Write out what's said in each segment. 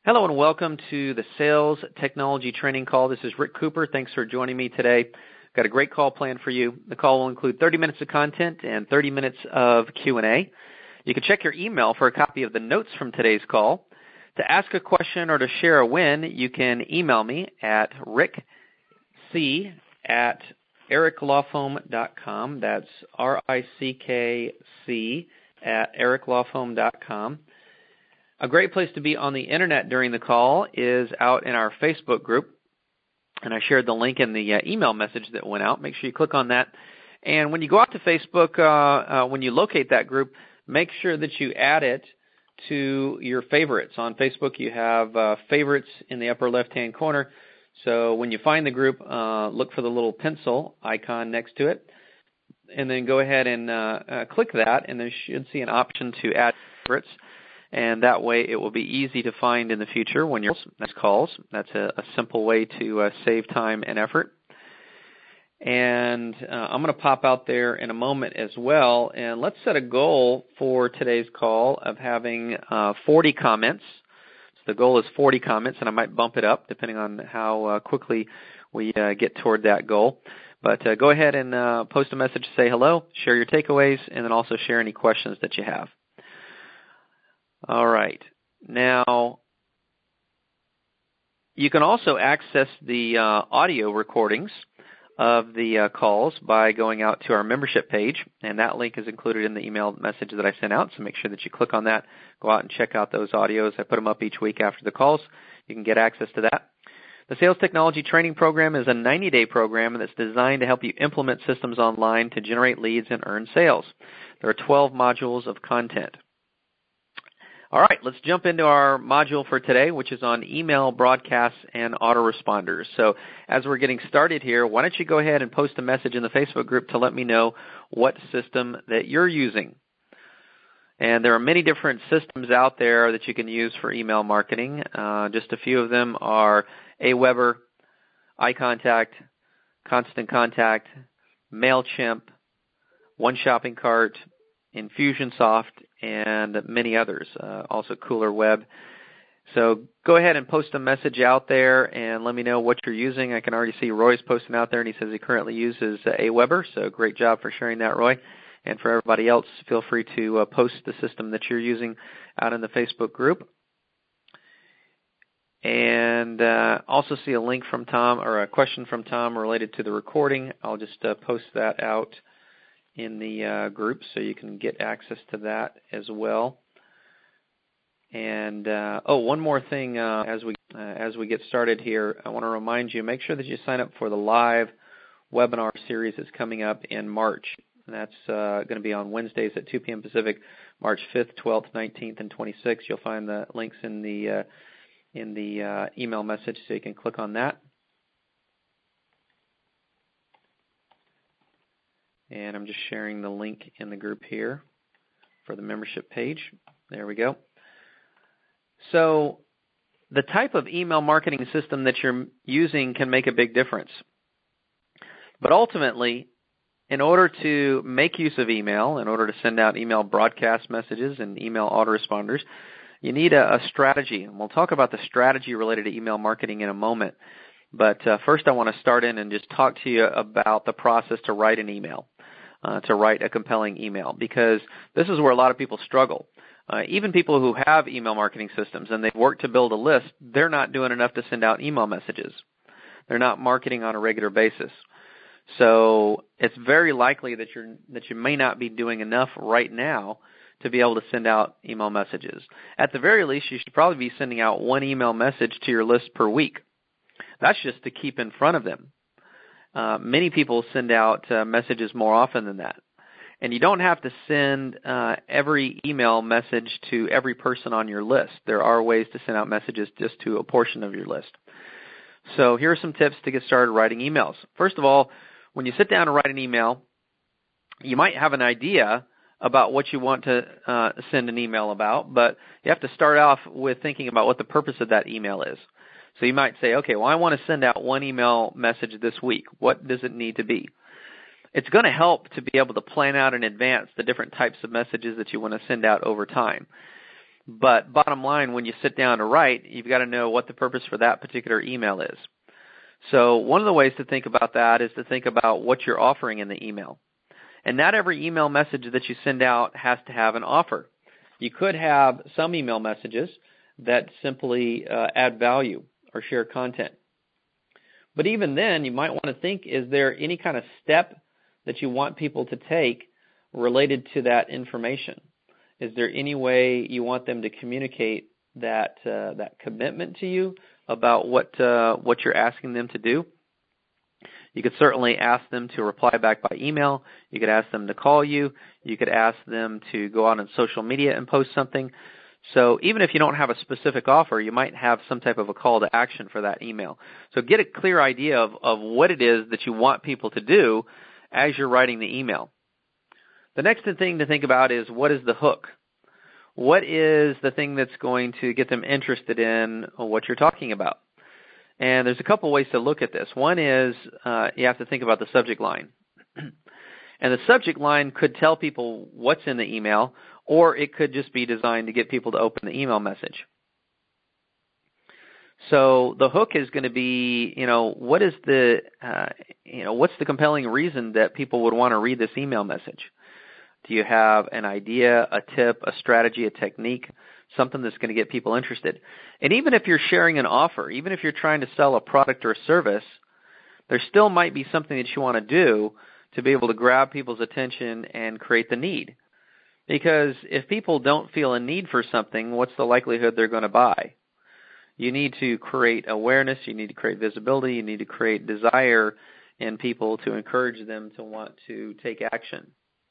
Hello and welcome to the Sales Technology Training Call. This is Rick Cooper. Thanks for joining me today. Got a great call planned for you. The call will include 30 minutes of content and 30 minutes of Q&A. You can check your email for a copy of the notes from today's call. To ask a question or to share a win, you can email me at rickc@ericlawfoam.com. That's rickc@ericlawfoam.com. A great place to be on the internet during the call is out in our Facebook group, and I shared the link in the email message that went out. Make sure you click on that. And when you go out to Facebook, when you locate that group, make sure that you add it to your favorites. On Facebook, you have favorites in the upper left-hand corner. So when you find the group, look for the little pencil icon next to it, and then go ahead and click that, and then you should see an option to add favorites. And that way it will be easy to find in the future when you're next calls. That's a simple way to save time and effort. And I'm going to pop out there in a moment as well. And let's set a goal for today's call of having 40 comments. So the goal is 40 comments, and I might bump it up depending on how quickly we get toward that goal. But go ahead and post a message to say hello, share your takeaways, and then also share any questions that you have. All right. Now, you can also access the audio recordings of the calls by going out to our membership page, and that link is included in the email message that I sent out, so make sure that you click on that. Go out and check out those audios. I put them up each week after the calls. You can get access to that. The Sales Technology Training Program is a 90-day program that's designed to help you implement systems online to generate leads and earn sales. There are 12 modules of content. All right, let's jump into our module for today, which is on email broadcasts and autoresponders. So as we're getting started here, why don't you go ahead and post a message in the Facebook group to let me know what system that you're using. And there are many different systems out there that you can use for email marketing. Just a few of them are Aweber, iContact, Constant Contact, MailChimp, One Shopping Cart, Infusionsoft, and many others, also Cooler Web. So go ahead and post a message out there and let me know what you're using. I can already see Roy's posting out there, and he says he currently uses Aweber, so great job for sharing that, Roy. And for everybody else, feel free to post the system that you're using out in the Facebook group. And also see a link from Tom, or a question from Tom related to the recording. I'll just post that out in the group so you can get access to that as well. And one more thing as we get started here, I want to remind you, make sure that you sign up for the live webinar series that's coming up in March. And that's going to be on Wednesdays at 2 p.m. Pacific, March 5th, 12th, 19th, and 26th. You'll find the links in the email message, so you can click on that. And I'm just sharing the link in the group here for the membership page. There we go. So the type of email marketing system that you're using can make a big difference. But ultimately, in order to make use of email, in order to send out email broadcast messages and email autoresponders, you need a strategy. And we'll talk about the strategy related to email marketing in a moment. But first I want to start in and just talk to you about the process to write an email. To write a compelling email, because this is where a lot of people struggle. Even people who have email marketing systems and they've worked to build a list, they're not doing enough to send out email messages. They're not marketing on a regular basis. So it's very likely that you may not be doing enough right now to be able to send out email messages. At the very least, you should probably be sending out one email message to your list per week. That's just to keep in front of them. Many people send out messages more often than that. And you don't have to send every email message to every person on your list. There are ways to send out messages just to a portion of your list. So here are some tips to get started writing emails. First of all, when you sit down and write an email, you might have an idea about what you want to send an email about, but you have to start off with thinking about what the purpose of that email is. So you might say, okay, well, I want to send out one email message this week. What does it need to be? It's going to help to be able to plan out in advance the different types of messages that you want to send out over time. But bottom line, when you sit down to write, you've got to know what the purpose for that particular email is. So one of the ways to think about that is to think about what you're offering in the email. And not every email message that you send out has to have an offer. You could have some email messages that simply add value or share content. But even then, you might want to think, is there any kind of step that you want people to take related to that information? Is there any way you want them to communicate that commitment to you about what you're asking them to do? You could certainly ask them to reply back by email. You could ask them to call you. You could ask them to go out on social media and post something. So even if you don't have a specific offer, you might have some type of a call to action for that email. So get a clear idea of what it is that you want people to do as you're writing the email. The next thing to think about is, what is the hook? What is the thing that's going to get them interested in what you're talking about? And there's a couple ways to look at this. One is you have to think about the subject line. And the subject line could tell people what's in the email, or it could just be designed to get people to open the email message. So the hook is going to be, what's the compelling reason that people would want to read this email message? Do you have an idea, a tip, a strategy, a technique, something that's going to get people interested? And even if you're sharing an offer, even if you're trying to sell a product or a service, there still might be something that you want to do to be able to grab people's attention and create the need. Because if people don't feel a need for something, what's the likelihood they're going to buy? You need to create awareness, you need to create visibility, you need to create desire in people to encourage them to want to take action.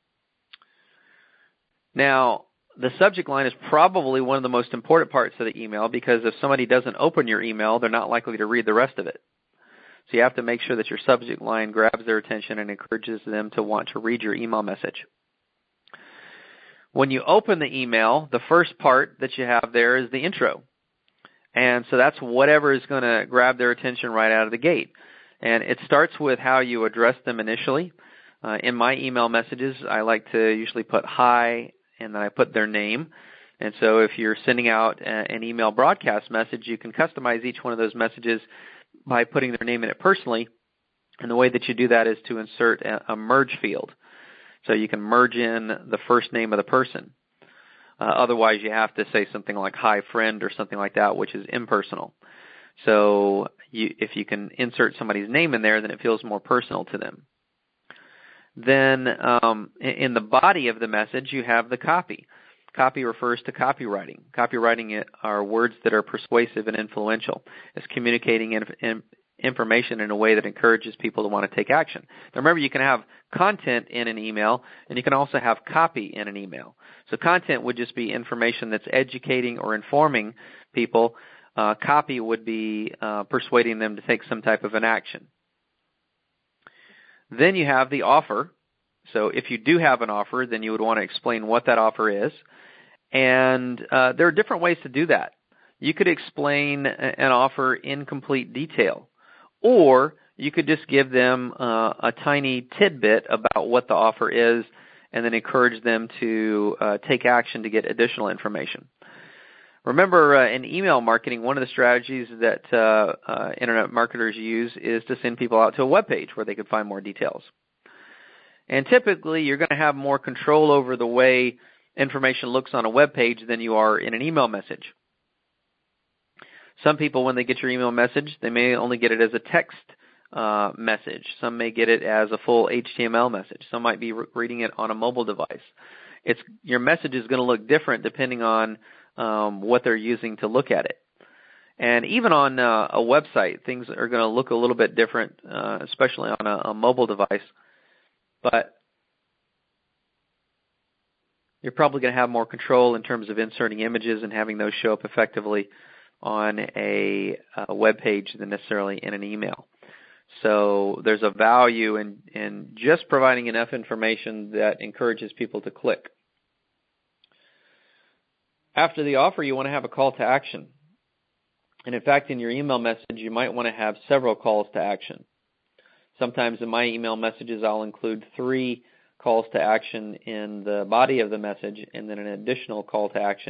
Now, the subject line is probably one of the most important parts of the email, because if somebody doesn't open your email, they're not likely to read the rest of it. So you have to make sure that your subject line grabs their attention and encourages them to want to read your email message. When you open the email, the first part that you have there is the intro. And so that's whatever is going to grab their attention right out of the gate. And it starts with how you address them initially. In my email messages, I like to usually put hi, and then I put their name. And so if you're sending out an email broadcast message, you can customize each one of those messages by putting their name in it personally. And the way that you do that is to insert a merge field. So you can merge in the first name of the person. Otherwise, you have to say something like hi friend or something like that, which is impersonal. So if you can insert somebody's name in there, then it feels more personal to them. Then in the body of the message, you have the copy. Copy refers to copywriting. Copywriting are words that are persuasive and influential. It's communicating information in a way that encourages people to want to take action. Now remember, you can have content in an email, and you can also have copy in an email. So content would just be information that's educating or informing people. Copy would be persuading them to take some type of an action. Then you have the offer. So if you do have an offer, then you would want to explain what that offer is. And there are different ways to do that. You could explain an offer in complete detail, or you could just give them a tiny tidbit about what the offer is and then encourage them to take action to get additional information. Remember, in email marketing, one of the strategies that internet marketers use is to send people out to a web page where they can find more details. And typically, you're going to have more control over the way information looks on a web page than you are in an email message. Some people, when they get your email message, they may only get it as a text message. Some may get it as a full HTML message. Some might be reading it on a mobile device. Your message is going to look different depending on what they're using to look at it. And even on a website, things are going to look a little bit different, especially on a mobile device. But you're probably going to have more control in terms of inserting images and having those show up effectively on a web page than necessarily in an email. So there's a value in just providing enough information that encourages people to click. After the offer, you want to have a call to action. And in fact, in your email message, you might want to have several calls to action. Sometimes in my email messages, I'll include 3 calls to action in the body of the message and then an additional call to action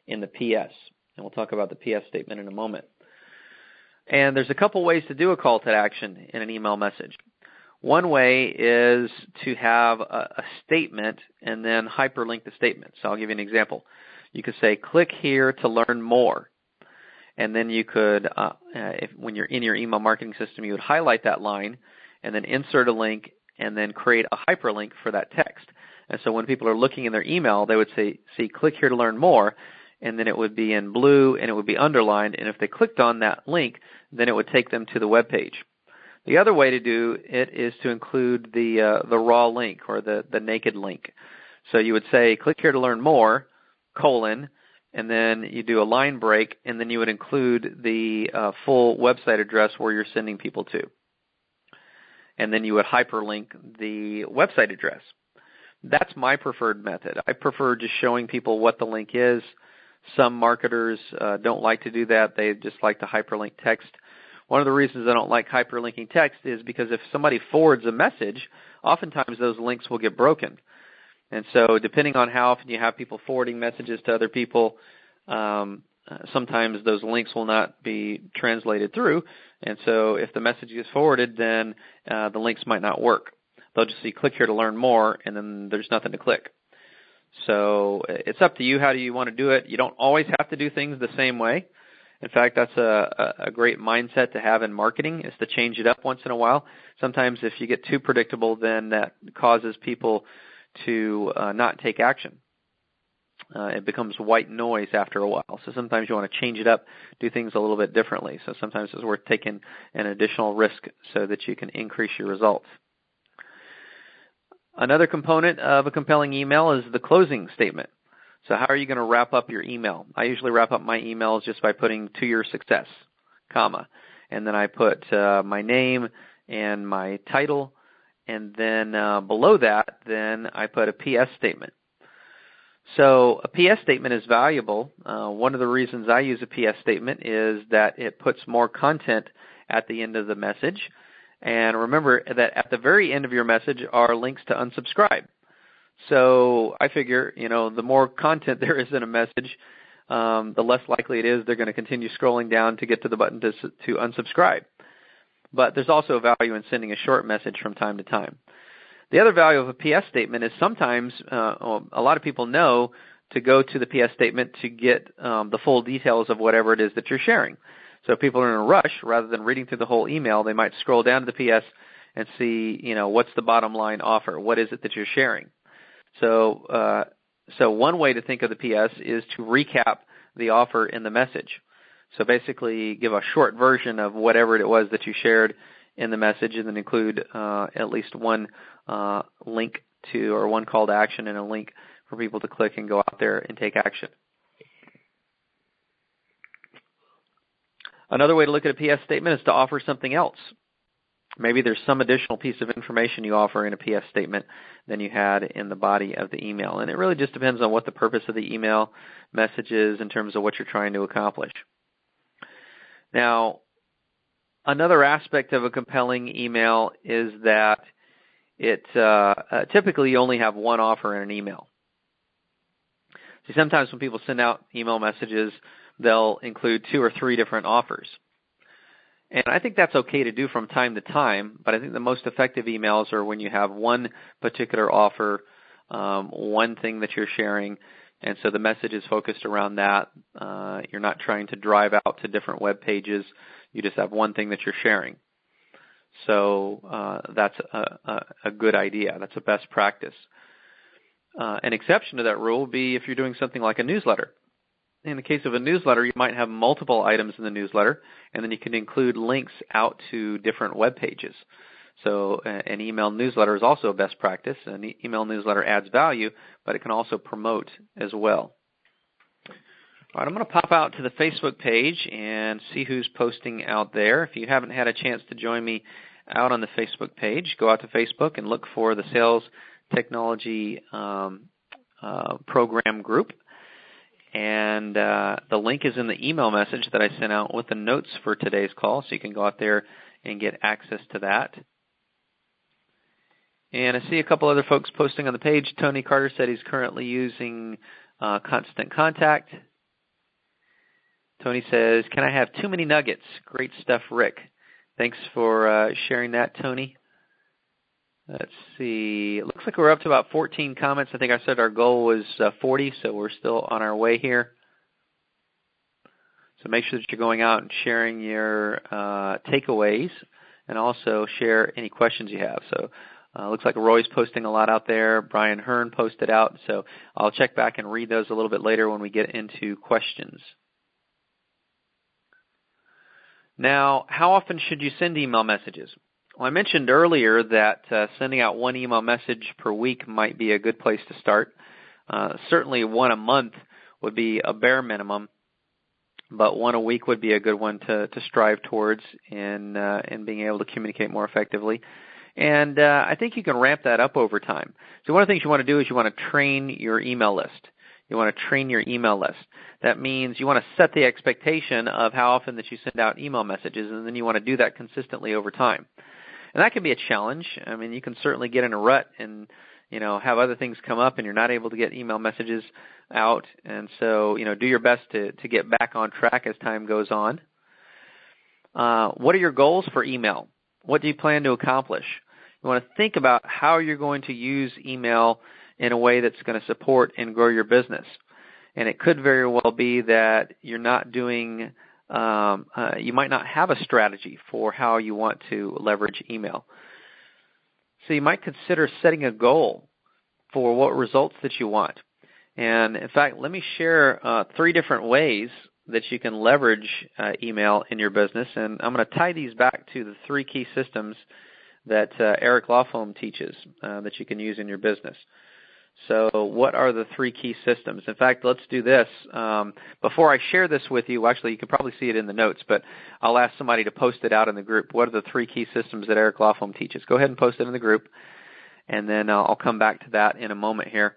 in the PS. And we'll talk about the PS statement in a moment. And there's a couple ways to do a call to action in an email message. One way is to have a statement and then hyperlink the statement. So I'll give you an example. You could say, click here to learn more. And then you could, when you're in your email marketing system, you would highlight that line and then insert a link and then create a hyperlink for that text. And so when people are looking in their email, they would see click here to learn more, and then it would be in blue and it would be underlined. And if they clicked on that link, then it would take them to the web page. The other way to do it is to include the raw link or the naked link. So you would say, click here to learn more, colon, and then you do a line break, and then you would include the full website address where you're sending people to. And then you would hyperlink the website address. That's my preferred method. I prefer just showing people what the link is. Some marketers don't like to do that. They just like to hyperlink text. One of the reasons I don't like hyperlinking text is because if somebody forwards a message, oftentimes those links will get broken. And so depending on how often you have people forwarding messages to other people, sometimes those links will not be translated through. And so if the message is forwarded, then the links might not work. They'll just see click here to learn more, and then there's nothing to click. So it's up to you. How do you want to do it? You don't always have to do things the same way. In fact, that's a great mindset to have in marketing, is to change it up once in a while. Sometimes if you get too predictable, then that causes people to not take action. It becomes white noise after a while. So sometimes you want to change it up, do things a little bit differently. So sometimes it's worth taking an additional risk so that you can increase your results. Another component of a compelling email is the closing statement. So how are you going to wrap up your email? I usually wrap up my emails just by putting to your success, comma. And then I put my name and my title. And then below that, then I put a PS statement. So a PS statement is valuable. One of the reasons I use a PS statement is that it puts more content at the end of the message. And remember that at the very end of your message are links to unsubscribe. So I figure, the more content there is in a message, the less likely it is they're going to continue scrolling down to get to the button to unsubscribe. But there's also a value in sending a short message from time to time. The other value of a PS statement is sometimes a lot of people know to go to the PS statement to get the full details of whatever it is that you're sharing. So if people are in a rush, rather than reading through the whole email, they might scroll down to the PS and see, what's the bottom line offer? What is it that you're sharing? So one way to think of the PS is to recap the offer in the message. So basically give a short version of whatever it was that you shared in the message, and then include at least one link to, or one call to action and a link for people to click and go out there and take action. Another way to look at a PS statement is to offer something else. Maybe there's some additional piece of information you offer in a PS statement than you had in the body of the email. And it really just depends on what the purpose of the email message is in terms of what you're trying to accomplish. Now, another aspect of a compelling email is that it typically you only have one offer in an email. See, sometimes when people send out email messages, they'll include 2 or 3 different offers. And I think that's okay to do from time to time, but I think the most effective emails are when you have one particular offer, one thing that you're sharing, and so the message is focused around that. You're not trying to drive out to different web pages. You just have one thing that you're sharing. So that's a good idea. That's a best practice. An exception to that rule would be if you're doing something like a newsletter. In the case of a newsletter, you might have multiple items in the newsletter, and then you can include links out to different web pages. So an email newsletter is also a best practice. An email newsletter adds value, but it can also promote as well. All right, I'm going to pop out to the Facebook page and see who's posting out there. If you haven't had a chance to join me out on the Facebook page, go out to Facebook and look for the Sales Technology Program group. And the link is in the email message that I sent out with the notes for today's call, so you can go out there and get access to that. And I see a couple other folks posting on the page. Tony Carter said he's currently using Constant Contact. Tony says, can I have too many nuggets? Great stuff, Rick. Thanks for sharing that, Tony. Let's see. It looks like we're up to about 14 comments. I think I said our goal was 40, so we're still on our way here. So make sure that you're going out and sharing your takeaways, and also share any questions you have. So looks like Roy's posting a lot out there. Brian Hearn posted out. So I'll check back and read those a little bit later when we get into questions. Now, how often should you send email messages? Well, I mentioned earlier that sending out one email message per week might be a good place to start. Certainly one a month would be a bare minimum, but one a week would be a good one to strive towards in being able to communicate more effectively. And I think you can ramp that up over time. So one of the things you want to do is you want to train your email list. You want to train your email list. That means you want to set the expectation of how often that you send out email messages, and then you want to do that consistently over time. And that can be a challenge. I mean, you can certainly get in a rut and, have other things come up and you're not able to get email messages out. And so, do your best to get back on track as time goes on. What are your goals for email? What do you plan to accomplish? You want to think about how you're going to use email in a way that's going to support and grow your business. And it could very well be that you're not doing you might not have a strategy for how you want to leverage email. So you might consider setting a goal for what results that you want. And in fact, let me share 3 different ways that you can leverage email in your business. And I'm going to tie these back to the 3 key systems that Eric Lofholm teaches that you can use in your business. So what are the 3 key systems? In fact, let's do this. Before I share this with you, actually, you can probably see it in the notes, but I'll ask somebody to post it out in the group. What are the 3 key systems that Eric Lofholm teaches? Go ahead and post it in the group, and then I'll come back to that in a moment here.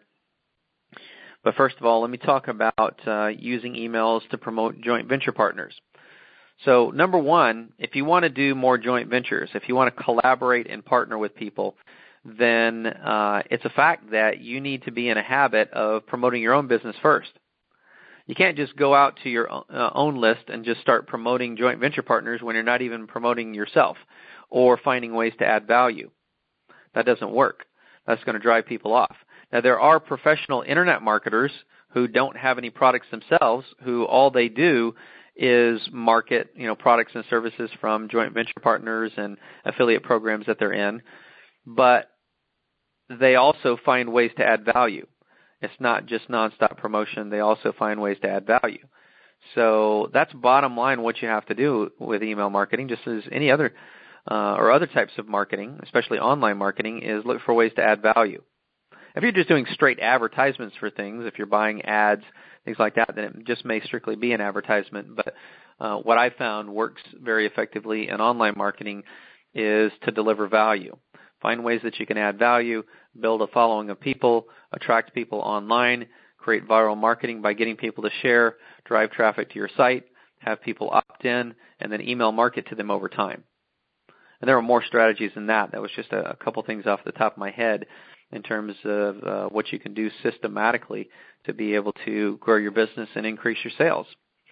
But first of all, let me talk about using emails to promote joint venture partners. So number 1, if you want to do more joint ventures, if you want to collaborate and partner with people, then it's a fact that you need to be in a habit of promoting your own business first. You can't just go out to your own list and just start promoting joint venture partners when you're not even promoting yourself or finding ways to add value. That doesn't work. That's going to drive people off. Now, there are professional internet marketers who don't have any products themselves, who all they do is market, products and services from joint venture partners and affiliate programs that they're in. But they also find ways to add value. It's not just nonstop promotion. They also find ways to add value. So that's bottom line what you have to do with email marketing, just as any other or other types of marketing, especially online marketing, is look for ways to add value. If you're just doing straight advertisements for things, if you're buying ads, things like that, then it just may strictly be an advertisement. But what I found works very effectively in online marketing is to deliver value. Find ways that you can add value, build a following of people, attract people online, create viral marketing by getting people to share, drive traffic to your site, have people opt in, and then email market to them over time. And there are more strategies than that. That was just a couple things off the top of my head in terms of what you can do systematically to be able to grow your business and increase your sales.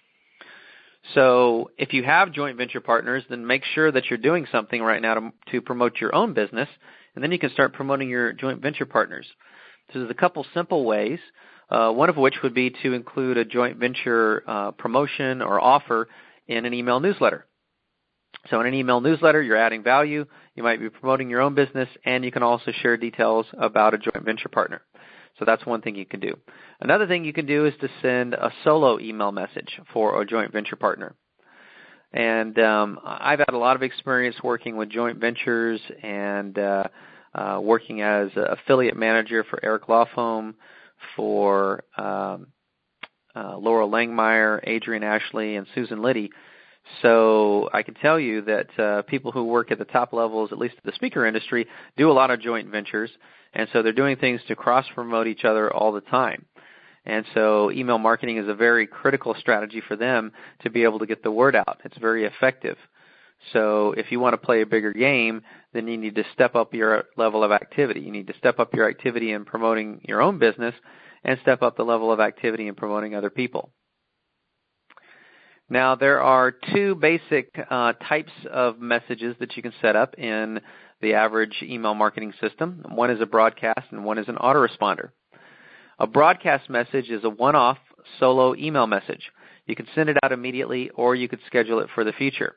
So if you have joint venture partners, then make sure that you're doing something right now to promote your own business, and then you can start promoting your joint venture partners. So there's a couple simple ways, one of which would be to include a joint venture promotion or offer in an email newsletter. So in an email newsletter, you're adding value, you might be promoting your own business, and you can also share details about a joint venture partner. So that's one thing you can do. Another thing you can do is to send a solo email message for a joint venture partner. And I've had a lot of experience working with joint ventures and working as an affiliate manager for Eric Lofholm, for Laura Langmeyer, Adrian Ashley, and Susan Liddy. So I can tell you that people who work at the top levels, at least the speaker industry, do a lot of joint ventures. And so they're doing things to cross-promote each other all the time. And so email marketing is a very critical strategy for them to be able to get the word out. It's very effective. So if you want to play a bigger game, then you need to step up your level of activity. You need to step up your activity in promoting your own business and step up the level of activity in promoting other people. Now, there are two basic types of messages that you can set up in the average email marketing system. One is a broadcast and one is an autoresponder. A broadcast message is a one-off solo email message. You can send it out immediately or you could schedule it for the future.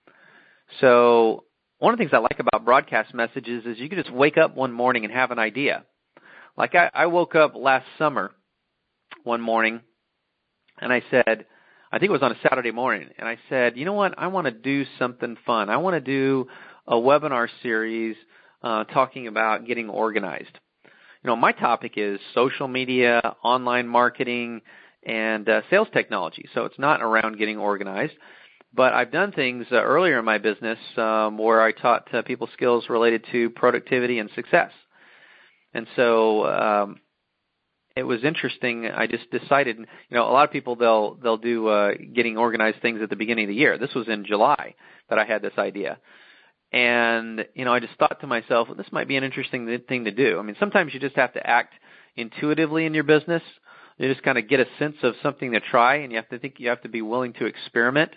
So one of the things I like about broadcast messages is you can just wake up one morning and have an idea. Like I woke up last summer one morning and I said, I think it was on a Saturday morning, and I said, you know what, I want to do something fun. I want to do a webinar series talking about getting organized. You know, my topic is social media, online marketing, and sales technology. So it's not around getting organized. But I've done things earlier in my business where I taught people skills related to productivity and success. And so it was interesting. I just decided, you know, a lot of people, they'll do getting organized things at the beginning of the year. This was in July that I had this idea. And, you know, I just thought to myself, well, this might be an interesting thing to do. I mean, sometimes you just have to act intuitively in your business. You just kind of get a sense of something to try, and you have to be willing to experiment.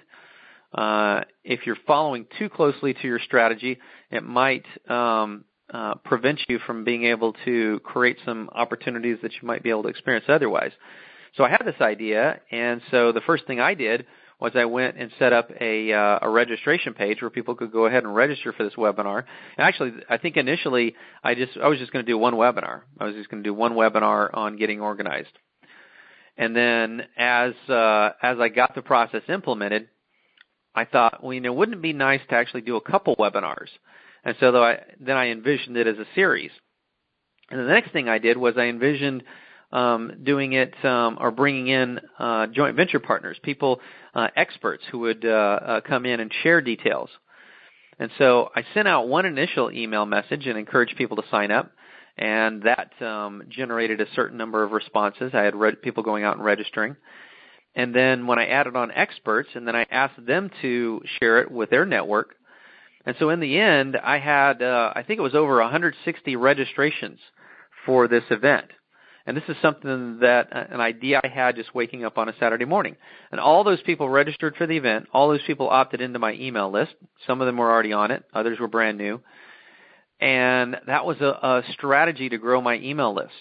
If you're following too closely to your strategy, it might prevent you from being able to create some opportunities that you might be able to experience otherwise. So I had this idea, and so the first thing I did was I went and set up a registration page where people could go ahead and register for this webinar. And actually, I think initially I was just going to do one webinar. I was just going to do one webinar on getting organized. And then as I got the process implemented, I thought, well, you know, wouldn't it be nice to actually do a couple webinars? And so then I envisioned it as a series. And the next thing I did was I envisioned doing it or bringing in joint venture partners, people, experts who would come in and share details. And so I sent out one initial email message and encouraged people to sign up, and that generated a certain number of responses. I had people going out and registering. And then when I added on experts, and then I asked them to share it with their network. And so in the end, I had, I think it was over 160 registrations for this event. And this is something that, an idea I had just waking up on a Saturday morning. And all those people registered for the event. All those people opted into my email list. Some of them were already on it. Others were brand new. And that was a strategy to grow my email list.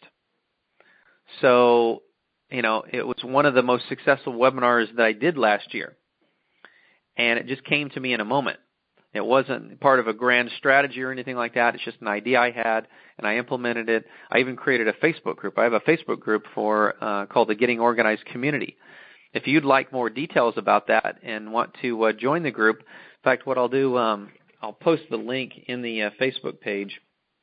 So, you know, it was one of the most successful webinars that I did last year. And it just came to me in a moment. It wasn't part of a grand strategy or anything like that. It's just an idea I had, and I implemented it. I even created a Facebook group. I have a Facebook group called the Getting Organized Community. If you'd like more details about that and want to join the group, in fact, what I'll do, I'll post the link in the Facebook page,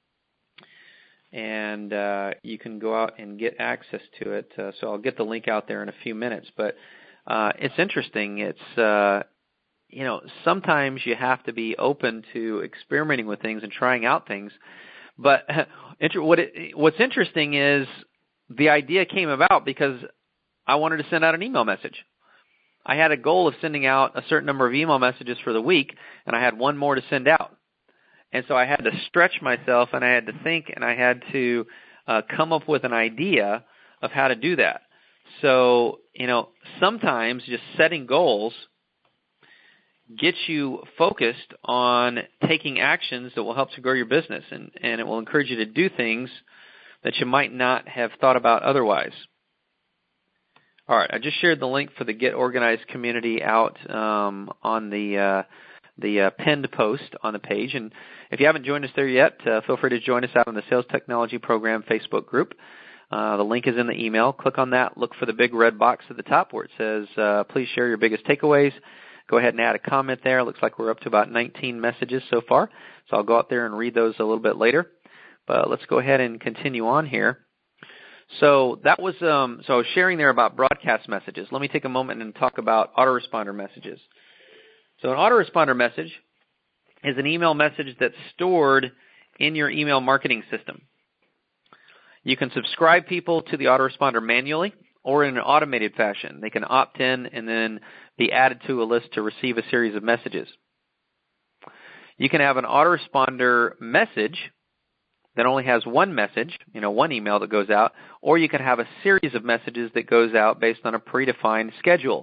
and you can go out and get access to it. So I'll get the link out there in a few minutes. But it's interesting. It's you know, sometimes you have to be open to experimenting with things and trying out things. But what's interesting is the idea came about because I wanted to send out an email message. I had a goal of sending out a certain number of email messages for the week, and I had one more to send out. And so I had to stretch myself, and I had to think, and I had to come up with an idea of how to do that. So, you know, sometimes just setting goals gets you focused on taking actions that will help to grow your business, and it will encourage you to do things that you might not have thought about otherwise. All right, I just shared the link for the Get Organized community out on the pinned post on the page. And if you haven't joined us there yet, feel free to join us out on the Sales Technology Program Facebook group. The link is in the email. Click on that. Look for the big red box at the top where it says, please share your biggest takeaways. Go ahead and add a comment there. It looks like we're up to about 19 messages so far. So I'll go out there and read those a little bit later. But let's go ahead and continue on here. So that was so I was sharing there about broadcast messages. Let me take a moment and talk about autoresponder messages. So an autoresponder message is an email message that's stored in your email marketing system. You can subscribe people to the autoresponder manually or in an automated fashion. They can opt in and then be added to a list to receive a series of messages. You can have an autoresponder message that only has one message, one email that goes out, or you can have a series of messages that goes out based on a predefined schedule.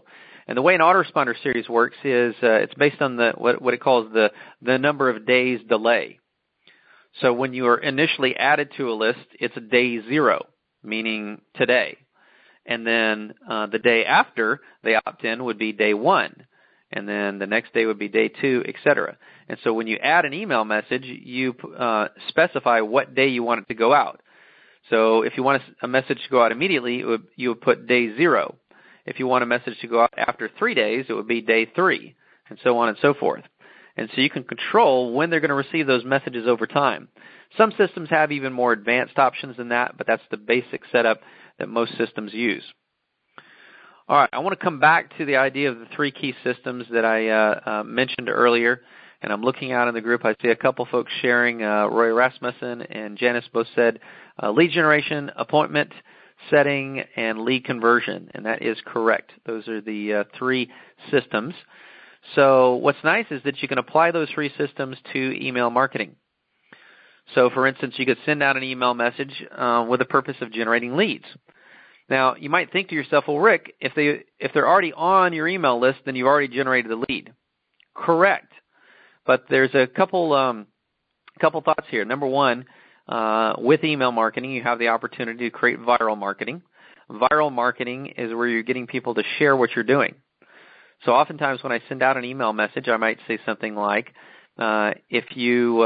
And the way an autoresponder series works is it's based on what it calls the number of days delay. So when you are initially added to a list, it's day 0, meaning today. And then the day after they opt in would be day 1. And then the next day would be day 2, etc. And so when you add an email message, you specify what day you want it to go out. So if you want a message to go out immediately, you would put day 0. If you want a message to go out after 3 days, it would be day 3, and so on and so forth. And so you can control when they're going to receive those messages over time. Some systems have even more advanced options than that, but that's the basic setup that most systems use. All right, I want to come back to the idea of the 3 key systems that I mentioned earlier. And I'm looking out in the group. I see a couple folks sharing. Roy Rasmussen and Janice both said lead generation, appointment setting, and lead conversion. And that is correct. Those are the 3 systems. So what's nice is that you can apply those 3 systems to email marketing. So, for instance, you could send out an email message with the purpose of generating leads. Now, you might think to yourself, well, Rick, if they're already on your email list, then you've already generated the lead. Correct. But there's a couple thoughts here. Number one, with email marketing, you have the opportunity to create viral marketing. Viral marketing is where you're getting people to share what you're doing. So oftentimes when I send out an email message, I might say something like, if you,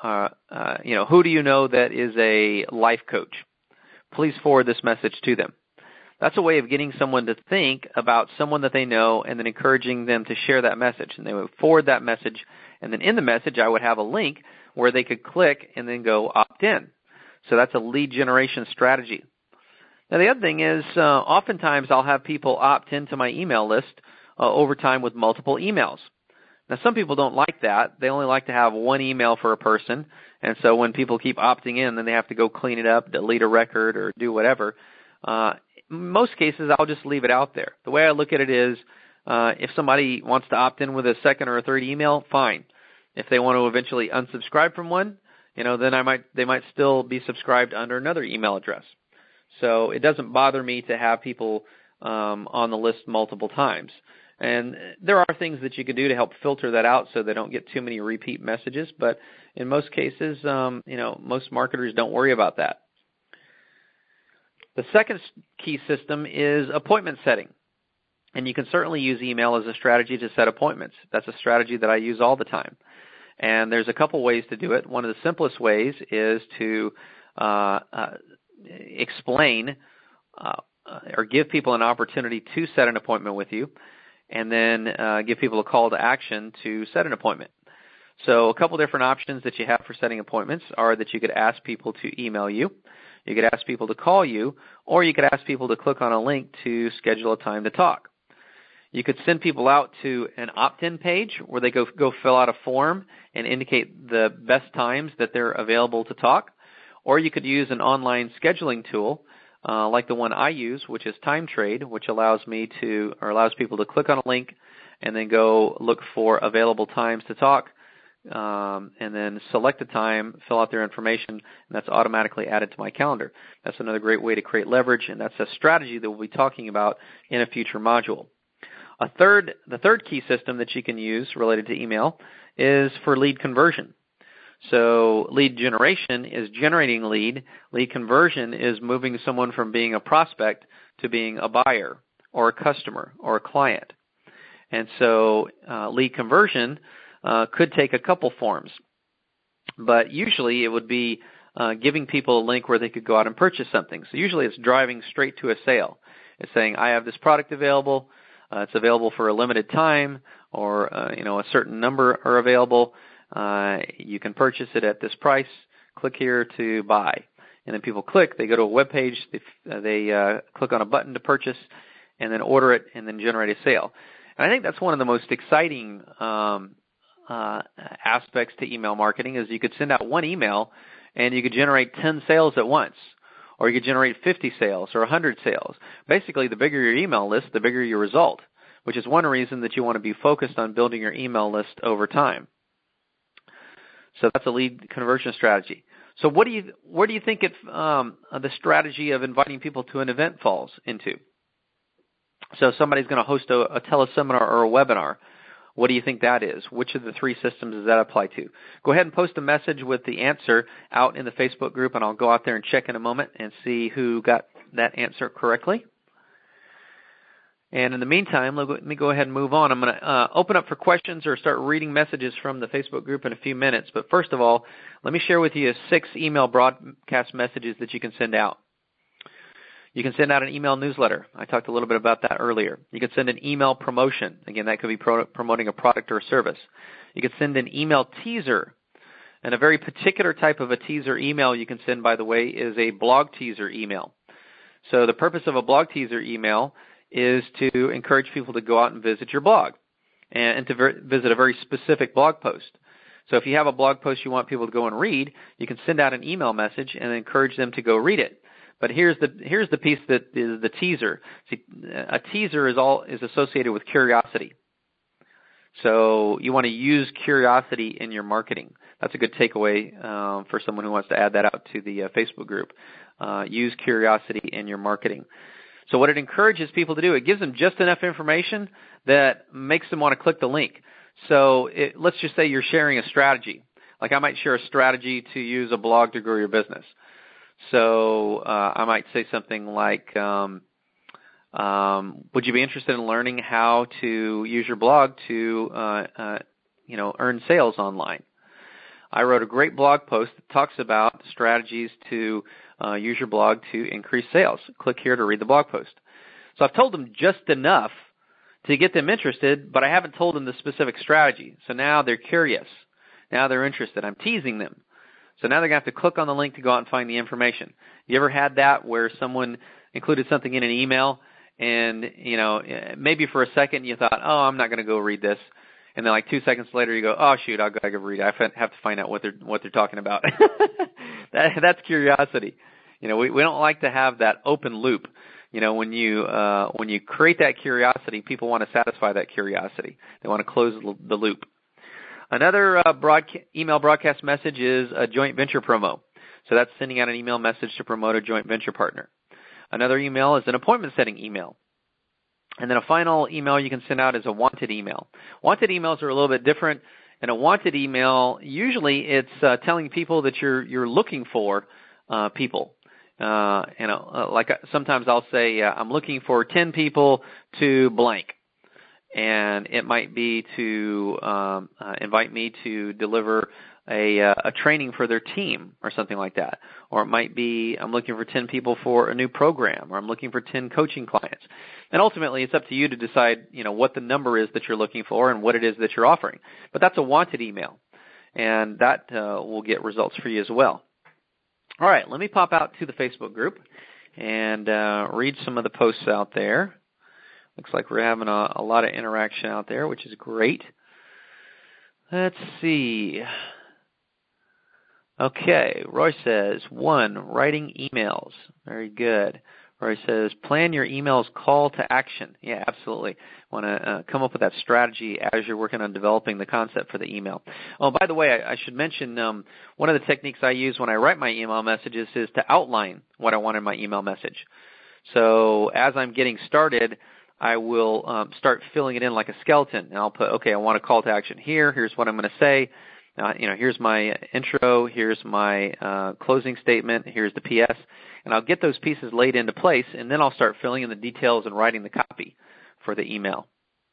who do you know that is a life coach? Please forward this message to them. That's a way of getting someone to think about someone that they know and then encouraging them to share that message. And they would forward that message, and then in the message I would have a link where they could click and then go opt in. So that's a lead generation strategy. Now the other thing is oftentimes I'll have people opt into my email list over time with multiple emails. Now some people don't like that. They only like to have one email for a person. And so when people keep opting in, then they have to go clean it up, delete a record, or do whatever. In most cases, I'll just leave it out there. The way I look at it is if somebody wants to opt in with a second or a third email, fine. If they want to eventually unsubscribe from one, then they might still be subscribed under another email address. So it doesn't bother me to have people on the list multiple times. And there are things that you can do to help filter that out so they don't get too many repeat messages. But in most cases, most marketers don't worry about that. The second key system is appointment setting. And you can certainly use email as a strategy to set appointments. That's a strategy that I use all the time. And there's a couple ways to do it. One of the simplest ways is to explain or give people an opportunity to set an appointment with you, and then give people a call to action to set an appointment. So a couple different options that you have for setting appointments are that you could ask people to email you, you could ask people to call you, or you could ask people to click on a link to schedule a time to talk. You could send people out to an opt-in page where they go fill out a form and indicate the best times that they're available to talk, or you could use an online scheduling tool like the one I use, which is TimeTrade, which allows people to click on a link and then go look for available times to talk, and then select a time, fill out their information, and that's automatically added to my calendar. That's another great way to create leverage, and that's a strategy that we'll be talking about in a future module. The third key system that you can use related to email is for lead conversion. So lead generation is generating lead. Lead conversion is moving someone from being a prospect to being a buyer or a customer or a client. And so lead conversion could take a couple forms. But usually it would be giving people a link where they could go out and purchase something. So usually it's driving straight to a sale. It's saying, I have this product available. It's available for a limited time, or a certain number are available. You can purchase it at this price. Click here to buy. And then people click. They go to a web page. They click on a button to purchase, and then order it, and then generate a sale. And I think that's one of the most exciting aspects to email marketing is you could send out one email, and you could generate 10 sales at once. Or you could generate 50 sales or 100 sales. Basically, the bigger your email list, the bigger your result, which is one reason that you want to be focused on building your email list over time. So that's a lead conversion strategy. So where do you think the strategy of inviting people to an event falls into? So if somebody's going to host a teleseminar or a webinar, what do you think that is? Which of the 3 systems does that apply to? Go ahead and post a message with the answer out in the Facebook group, and I'll go out there and check in a moment and see who got that answer correctly. And in the meantime, let me go ahead and move on. I'm going to open up for questions or start reading messages from the Facebook group in a few minutes. But first of all, let me share with you 6 email broadcast messages that you can send out. You can send out an email newsletter. I talked a little bit about that earlier. You can send an email promotion. Again, that could be promoting a product or a service. You can send an email teaser. And a very particular type of a teaser email you can send, by the way, is a blog teaser email. So the purpose of a blog teaser email is to encourage people to go out and visit your blog and to visit a very specific blog post. So if you have a blog post you want people to go and read, you can send out an email message and encourage them to go read it. But here's the piece that is the teaser. See, a teaser is associated with curiosity. So you want to use curiosity in your marketing. That's a good takeaway for someone who wants to add that out to the Facebook group. Use curiosity in your marketing. So what it encourages people to do, it gives them just enough information that makes them want to click the link. So let's just say you're sharing a strategy. Like I might share a strategy to use a blog to grow your business. So I might say something like, would you be interested in learning how to use your blog to earn sales online? I wrote a great blog post that talks about strategies to use your blog to increase sales. Click here to read the blog post. So I've told them just enough to get them interested, but I haven't told them the specific strategy. So now they're curious. Now they're interested. I'm teasing them. So now they're going to have to click on the link to go out and find the information. You ever had that where someone included something in an email and, maybe for a second you thought, oh, I'm not going to go read this. And then like 2 seconds later you go, oh, shoot, I'll go read it. I have to find out what they're talking about. That's curiosity. We don't like to have that open loop. When you create that curiosity, people want to satisfy that curiosity. They want to close the loop. Another email broadcast message is a joint venture promo. So that's sending out an email message to promote a joint venture partner. Another email is an appointment setting email. And then a final email you can send out is a wanted email. Wanted emails are a little bit different. In a wanted email, usually it's telling people that you're looking for people. Like sometimes I'll say I'm looking for 10 people to blank. And it might be to invite me to deliver a training for their team or something like that. Or it might be I'm looking for 10 people for a new program, or I'm looking for 10 coaching clients. And ultimately, it's up to you to decide, what the number is that you're looking for and what it is that you're offering. But that's a wanted email, and that will get results for you as well. All right, let me pop out to the Facebook group and read some of the posts out there. Looks like we're having a lot of interaction out there, which is great. Let's see. Okay, Roy says, 1, writing emails. Very good. Roy says, plan your emails call to action. Yeah, absolutely. Want to come up with that strategy as you're working on developing the concept for the email. Oh, by the way, I should mention one of the techniques I use when I write my email messages is to outline what I want in my email message. So as I'm getting started, I will start filling it in like a skeleton. And I'll put, okay, I want a call to action here. Here's what I'm going to say. Here's my intro. Here's my closing statement. Here's the PS. And I'll get those pieces laid into place, and then I'll start filling in the details and writing the copy for the email.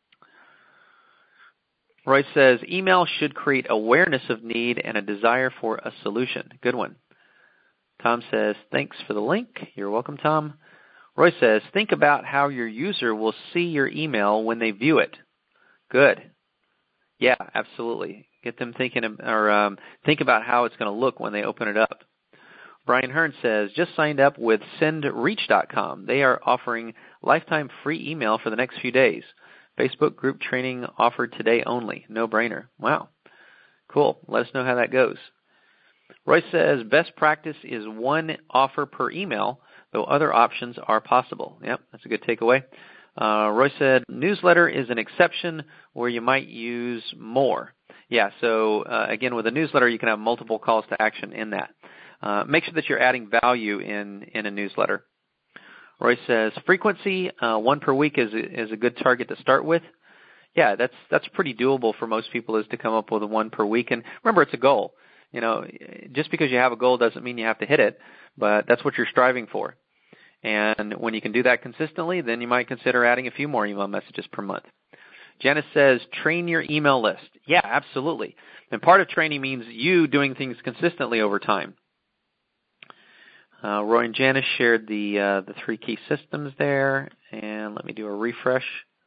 Roy says, email should create awareness of need and a desire for a solution. Good one. Tom says, thanks for the link. You're welcome, Tom. Roy says, think about how your user will see your email when they view it. Good. Yeah, absolutely. Get them thinking, or think about how it's going to look when they open it up. Brian Hearn says, just signed up with sendreach.com. They are offering lifetime free email for the next few days. Facebook group training offered today only. No brainer. Wow. Cool. Let us know how that goes. Roy says, best practice is 1 offer per email, though other options are possible. Yep, that's a good takeaway. Roy said, newsletter is an exception where you might use more. Yeah, so again, with a newsletter, you can have multiple calls to action in that. Make sure that you're adding value in a newsletter. Roy says, frequency, 1 per week is a good target to start with. Yeah, that's pretty doable for most people, is to come up with a 1 per week. And remember, it's a goal. Just because you have a goal doesn't mean you have to hit it, but that's what you're striving for. And when you can do that consistently, then you might consider adding a few more email messages per month. Janice says, train your email list. Yeah, absolutely. And part of training means you doing things consistently over time. Roy and Janice shared the 3 key systems there. And let me do a refresh.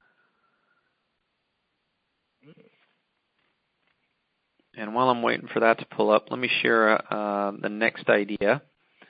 And while I'm waiting for that to pull up, let me share the next idea.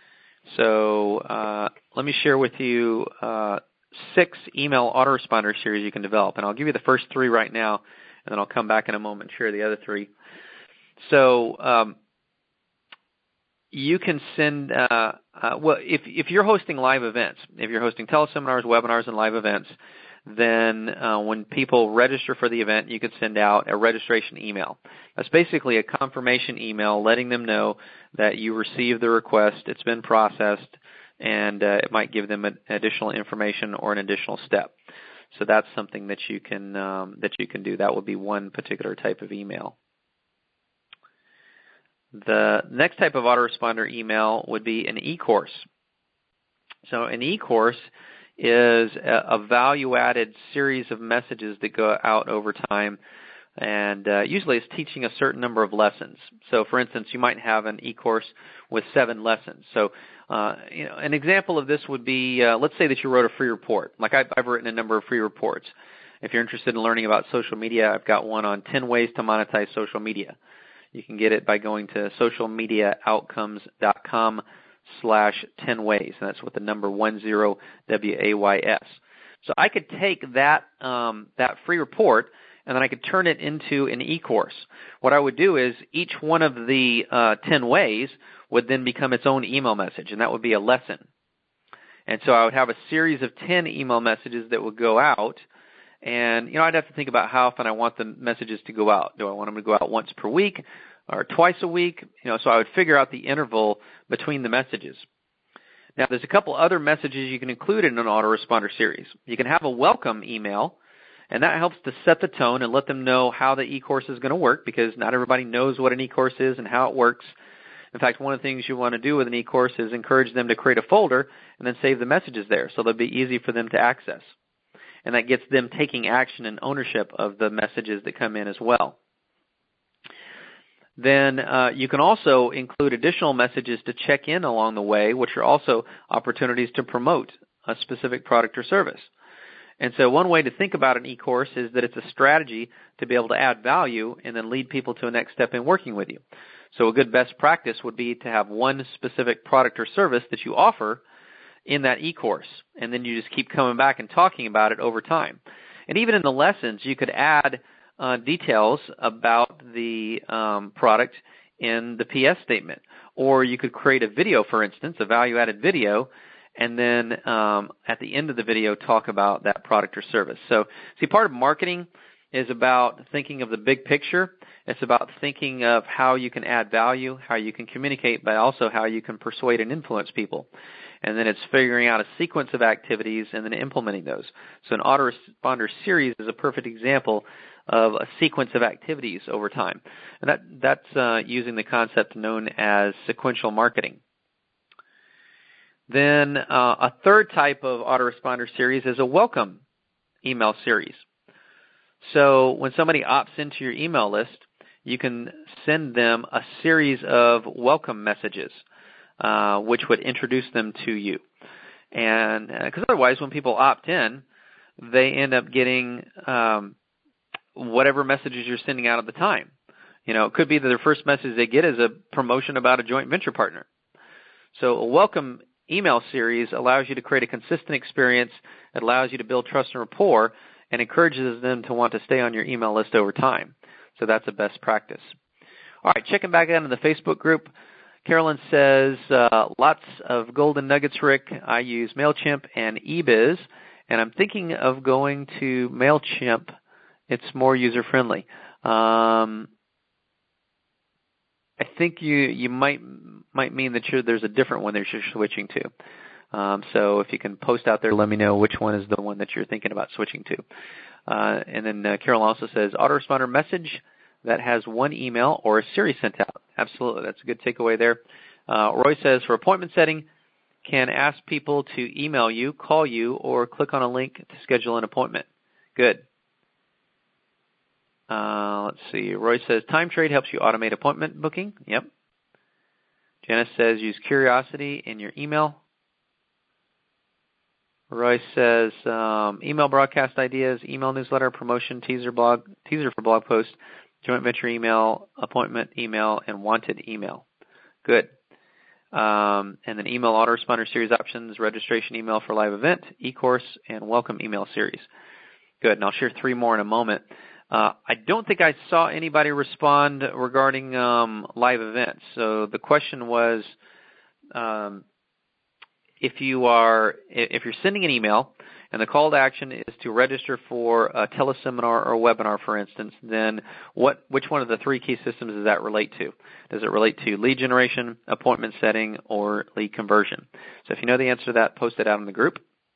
So let me share with you 6 email autoresponder series you can develop. And I'll give you the first 3 right now, and then I'll come back in a moment and share the other 3. So you can send, if you're hosting live events, if you're hosting teleseminars, webinars, and live events, then when people register for the event, you could send out a registration email. That's basically a confirmation email letting them know that you received the request, it's been processed, and it might give them additional information or an additional step. So that's something that you can do. That would be one particular type of email. The next type of autoresponder email would be an e-course. So an e-course is a value-added series of messages that go out over time, and usually it's teaching a certain number of lessons. So, for instance, you might have an e-course with 7 lessons. So, an example of this would be, let's say that you wrote a free report. Like I've written a number of free reports. If you're interested in learning about social media, I've got one on 10 ways to monetize social media. You can get it by going to socialmediaoutcomes.com/10 ways, and that's with the number 10 WAYS. So I could take that free report, and then I could turn it into an e-course. What I would do is each one of the 10 ways would then become its own email message, and that would be a lesson. And so I would have a series of 10 email messages that would go out, and I'd have to think about how often I want the messages to go out. Do I want them to go out once per week or twice a week? So I would figure out the interval between the messages. Now, there's a couple other messages you can include in an autoresponder series. You can have a welcome email, and that helps to set the tone and let them know how the e-course is going to work, because not everybody knows what an e-course is and how it works. In fact, one of the things you want to do with an e-course is encourage them to create a folder and then save the messages there so they'll be easy for them to access. And that gets them taking action and ownership of the messages that come in as well. Then you can also include additional messages to check in along the way, which are also opportunities to promote a specific product or service. And so one way to think about an e-course is that it's a strategy to be able to add value and then lead people to a next step in working with you. So a good best practice would be to have one specific product or service that you offer in that e-course, and then you just keep coming back and talking about it over time. And even in the lessons, you could add details about the product in the PS statement. Or you could create a video, for instance, a value-added video, and then at the end of the video talk about that product or service. So, see, part of marketing is about thinking of the big picture. It's about thinking of how you can add value, how you can communicate, but also how you can persuade and influence people. And then it's figuring out a sequence of activities and then implementing those. So an autoresponder series is a perfect example of a sequence of activities over time. And that's using the concept known as sequential marketing. Then a third type of autoresponder series is a welcome email series. So when somebody opts into your email list, you can send them a series of welcome messages, which would introduce them to you. And because otherwise, when people opt in, they end up getting whatever messages you're sending out at the time. It could be that their first message they get is a promotion about a joint venture partner. So a welcome email series allows you to create a consistent experience. It allows you to build trust and rapport and encourages them to want to stay on your email list over time. So that's a best practice. All right, checking back in the Facebook group. Carolyn says, lots of golden nuggets, Rick. I use MailChimp and eBiz, and I'm thinking of going to MailChimp. It's more user-friendly. I think you might mean that there's a different one that you're switching to. So if you can post out there, let me know which one is the one that you're thinking about switching to. And then Carol also says, autoresponder message that has one email or a series sent out. Absolutely. That's a good takeaway there. Roy says, for appointment setting, can ask people to email you, call you, or click on a link to schedule an appointment. Good. Let's see. Roy says, TimeTrade helps you automate appointment booking. Yep. Janice says, use Curiosity in your email. Roy says, email broadcast ideas, email newsletter, promotion, teaser for blog post, joint venture email, appointment email, and wanted email. Good. And then email autoresponder series options, registration email for live event, e-course, and welcome email series. Good. And I'll share 3 more in a moment. I don't think I saw anybody respond regarding live events. So the question was, if you're sending an email and the call to action is to register for a teleseminar or a webinar, for instance, then which one of the 3 key systems does that relate to? Does it relate to lead generation, appointment setting, or lead conversion? So if you know the answer to that, post it out in the group.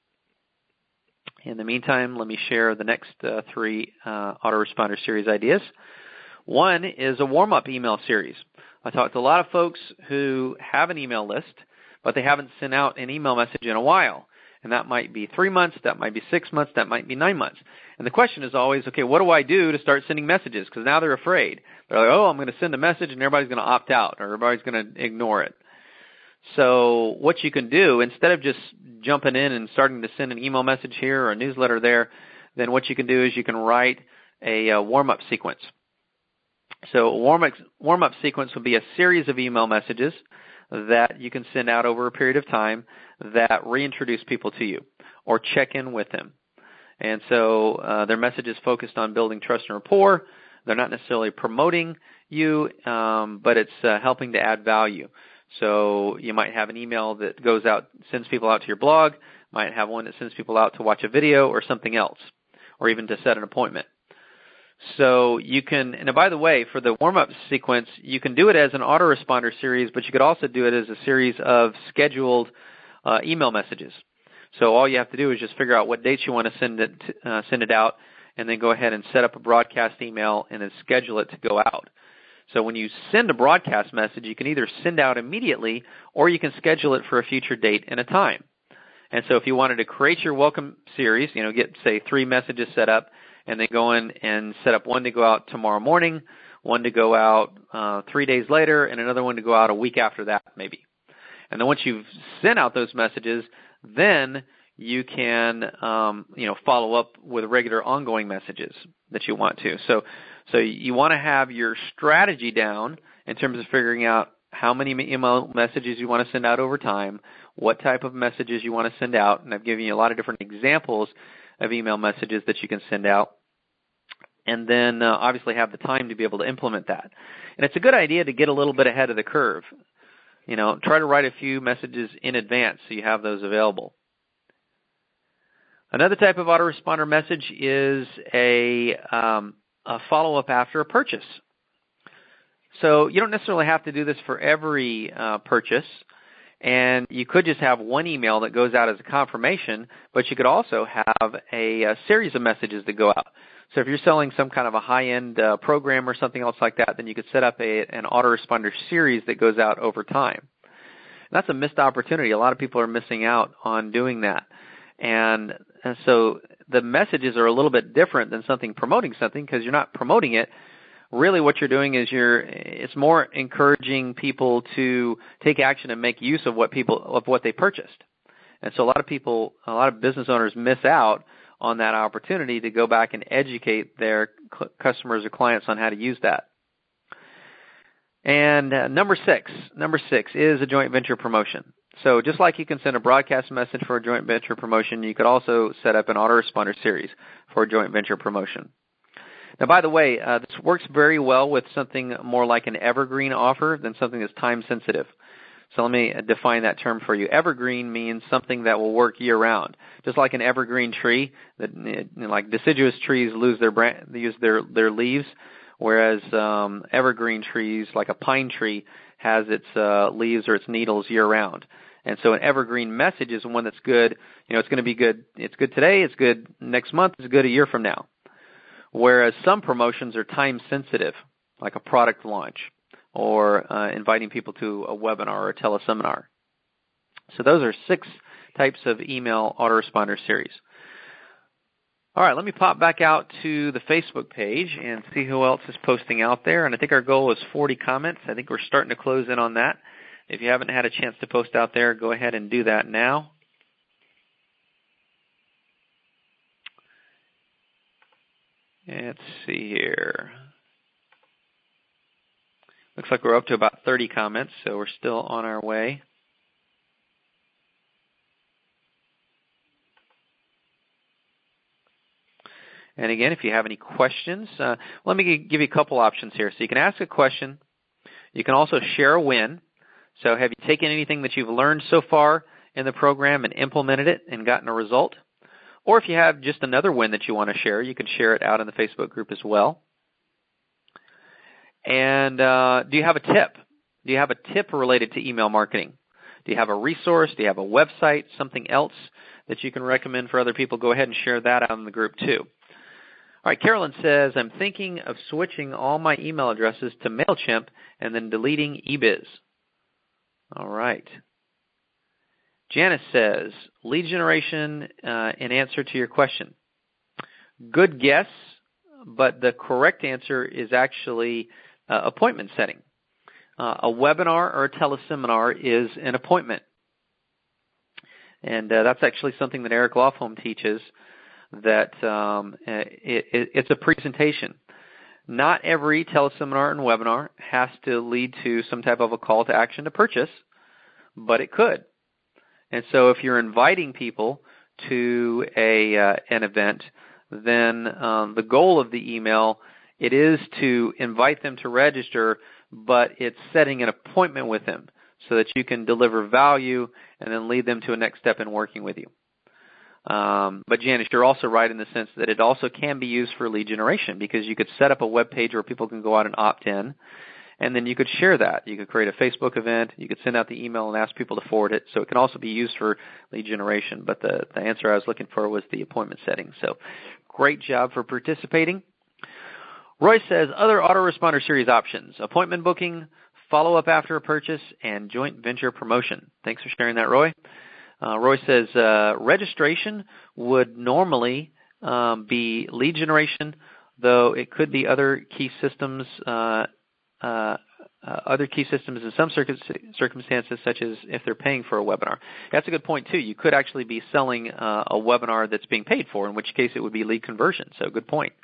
In the meantime, let me share the next 3 autoresponder series ideas. One is a warm-up email series. I talked to a lot of folks who have an email list, but they haven't sent out an email message in a while. And that might be 3 months, that might be 6 months, that might be 9 months. And the question is always, okay, what do I do to start sending messages? Because now they're afraid. They're like, oh, I'm going to send a message and everybody's going to opt out or everybody's going to ignore it. So what you can do, instead of just jumping in and starting to send an email message here or a newsletter there, then what you can do is you can write a warm-up sequence. So a warm-up sequence would be a series of email messages that you can send out over a period of time that reintroduce people to you or check in with them. And so their message is focused on building trust and rapport. They're not necessarily promoting you, but it's helping to add value. So you might have an email that goes out, sends people out to your blog, might have one that sends people out to watch a video or something else, or even to set an appointment. So you can, and by the way, for the warm-up sequence, you can do it as an autoresponder series, but you could also do it as a series of scheduled email messages. So all you have to do is just figure out what dates you want to send it out, and then go ahead and set up a broadcast email and then schedule it to go out. So when you send a broadcast message, you can either send out immediately or you can schedule it for a future date and a time. And so if you wanted to create your welcome series, get, say, 3 messages set up, and then go in and set up one to go out tomorrow morning, one to go out 3 days later, and another one to go out a week after that maybe. And then once you've sent out those messages, then you can follow up with regular ongoing messages that you want to. So you want to have your strategy down in terms of figuring out how many email messages you want to send out over time, what type of messages you want to send out, and I've given you a lot of different examples of email messages that you can send out, and then obviously have the time to be able to implement that. And it's a good idea to get a little bit ahead of the curve. Try to write a few messages in advance so you have those available. Another type of autoresponder message is a follow-up after a purchase. So you don't necessarily have to do this for every purchase, and you could just have one email that goes out as a confirmation, but you could also have a series of messages that go out. So if you're selling some kind of a high-end program or something else like that, then you could set up an autoresponder series that goes out over time. And that's a missed opportunity. A lot of people are missing out on doing that. And so the messages are a little bit different than promoting something, because you're not promoting it. Really what you're doing is it's more encouraging people to take action and make use of what they purchased. And so a lot of business owners miss out on that opportunity to go back and educate their customers or clients on how to use that. And number six is a joint venture promotion. So just like you can send a broadcast message for a joint venture promotion, you could also set up an autoresponder series for a joint venture promotion. Now, by the way, this works very well with something more like an evergreen offer than something that's time sensitive. So let me define that term for you. Evergreen means something that will work year-round. Just like an evergreen tree, like deciduous trees lose their leaves, whereas evergreen trees, like a pine tree, has its leaves or its needles year-round. And so an evergreen message is one that's good. It's going to be good. It's good today. It's good next month. It's good a year from now. Whereas some promotions are time sensitive, like a product launch or inviting people to a webinar or a teleseminar. So those are 6 types of email autoresponder series. All right, let me pop back out to the Facebook page and see who else is posting out there. And I think our goal is 40 comments. I think we're starting to close in on that. If you haven't had a chance to post out there, go ahead and do that now. Let's see here. Looks like we're up to about 30 comments, so we're still on our way. And again, if you have any questions, let me give you a couple options here. So you can ask a question. You can also share a win. So have you taken anything that you've learned so far in the program and implemented it and gotten a result? Or if you have just another win that you want to share, you can share it out in the Facebook group as well. And do you have a tip? Do you have a tip related to email marketing? Do you have a resource? Do you have a website, something else that you can recommend for other people? Go ahead and share that out in the group too. All right, Carolyn says, I'm thinking of switching all my email addresses to MailChimp and then deleting eBiz. All right. Janice says, lead generation in answer to your question. Good guess, but the correct answer is actually appointment setting. A webinar or a teleseminar is an appointment. And that's actually something that Eric Lofholm teaches, that it's a presentation. Not every teleseminar and webinar has to lead to some type of a call to action to purchase, but it could. And so if you're inviting people to an event, then the goal of the email, it is to invite them to register, but it's setting an appointment with them so that you can deliver value and then lead them to a next step in working with you. But Janice, you're also right in the sense that it also can be used for lead generation, because you could set up a web page where people can go out and opt in, and then you could share that. You could create a Facebook event. You could send out the email and ask people to forward it. So it can also be used for lead generation. But the answer I was looking for was the appointment setting. So great job for participating. Roy says, other autoresponder series options: appointment booking, follow-up after a purchase, and joint venture promotion. Thanks for sharing that, Roy. Roy says registration would normally be lead generation, though it could be other key systems in some circumstances, such as if they're paying for a webinar. That's a good point, too. You could actually be selling a webinar that's being paid for, in which case it would be lead conversion. So good point.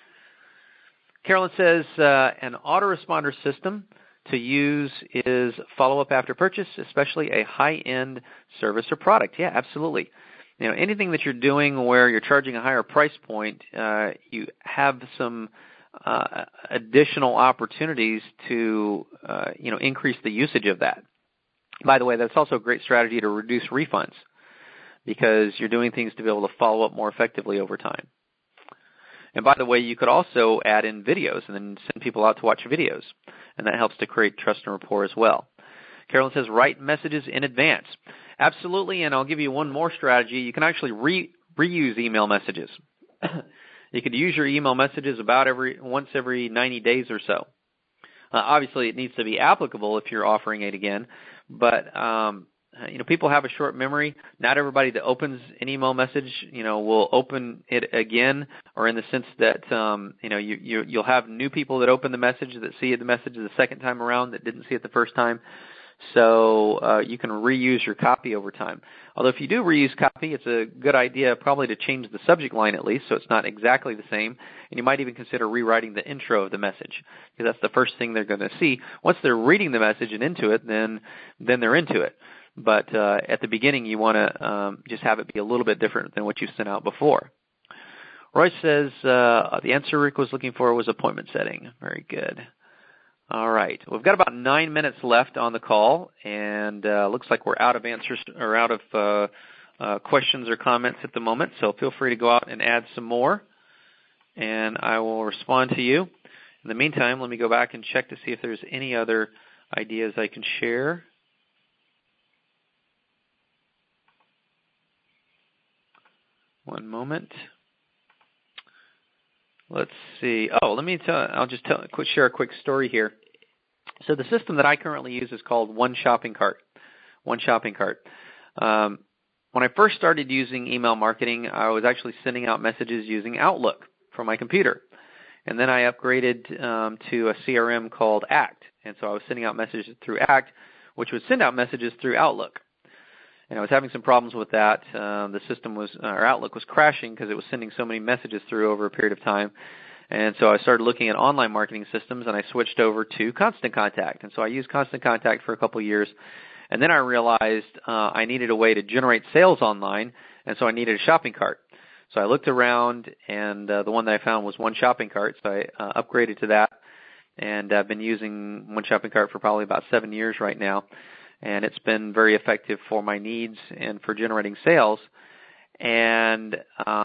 Carolyn says an autoresponder system to use is follow-up after purchase, especially a high-end service or product. Yeah, absolutely. Anything that you're doing where you're charging a higher price point, you have some additional opportunities to increase the usage of that. By the way, that's also a great strategy to reduce refunds, because you're doing things to be able to follow up more effectively over time. And by the way, you could also add in videos and then send people out to watch videos, and that helps to create trust and rapport as well. Carolyn says, write messages in advance. Absolutely, and I'll give you one more strategy. You can actually reuse email messages. You could use your email messages once every 90 days or so. Obviously, it needs to be applicable if you're offering it again, but people have a short memory. Not everybody that opens an email message, will open it again, or in the sense that, you'll have new people that open the message that see the message the second time around that didn't see it the first time. So you can reuse your copy over time. Although if you do reuse copy, it's a good idea probably to change the subject line at least so it's not exactly the same. And you might even consider rewriting the intro of the message, because that's the first thing they're going to see. Once they're reading the message and into it, then they're into it. But at the beginning, you want to just have it be a little bit different than what you sent out before. Roy says the answer Rick was looking for was appointment setting. Very good. All right. We've got about 9 minutes left on the call, and looks like we're out of answers or out of questions or comments at the moment. So feel free to go out and add some more, and I will respond to you. In the meantime, let me go back and check to see if there's any other ideas I can share. One moment. Let's see. Oh, I'll just share a quick story here. So the system that I currently use is called One Shopping Cart. One Shopping Cart. When I first started using email marketing, I was actually sending out messages using Outlook from my computer. And then I upgraded to a CRM called Act. And so I was sending out messages through Act, which would send out messages through Outlook. And I was having some problems with that. The system Outlook was crashing because it was sending so many messages through over a period of time. And so I started looking at online marketing systems, and I switched over to Constant Contact. And so I used Constant Contact for a couple of years. And then I realized I needed a way to generate sales online, and so I needed a shopping cart. So I looked around, and the one that I found was One Shopping Cart, so I upgraded to that. And I've been using One Shopping Cart for probably about 7 years right now. And it's been very effective for my needs and for generating sales. And,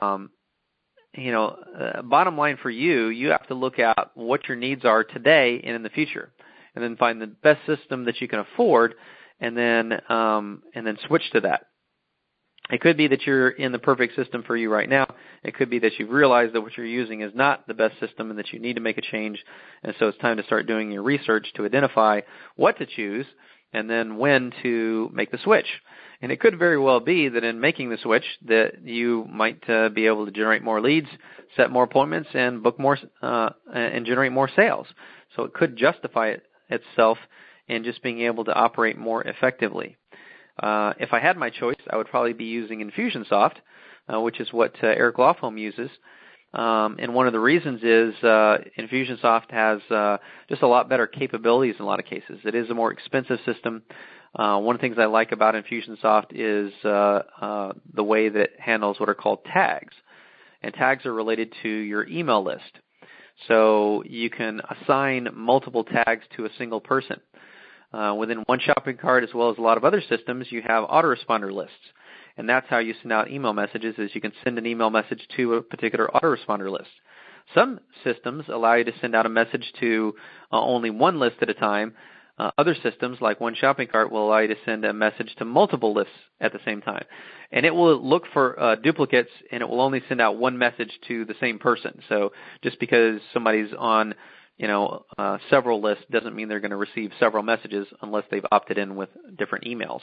bottom line for you have to look at what your needs are today and in the future, and then find the best system that you can afford, and then switch to that. It could be that you're in the perfect system for you right now. It could be that you've realized that what you're using is not the best system and that you need to make a change. And so it's time to start doing your research to identify what to choose and then when to make the switch. And it could very well be that in making the switch that you might be able to generate more leads, set more appointments, and book more and generate more sales. So it could justify itself in just being able to operate more effectively. If I had my choice, I would probably be using Infusionsoft, which is what Eric Lofholm uses. And one of the reasons is Infusionsoft has just a lot better capabilities in a lot of cases. It is a more expensive system. One of the things I like about Infusionsoft is the way that it handles what are called tags. And tags are related to your email list. So you can assign multiple tags to a single person. Within One Shopping Cart, as well as a lot of other systems, you have autoresponder lists. And that's how you send out email messages, is you can send an email message to a particular autoresponder list. Some systems allow you to send out a message to only one list at a time. Other systems, like One Shopping Cart, will allow you to send a message to multiple lists at the same time. And it will look for duplicates, and it will only send out one message to the same person. So just because somebody's on several lists doesn't mean they're going to receive several messages unless they've opted in with different emails.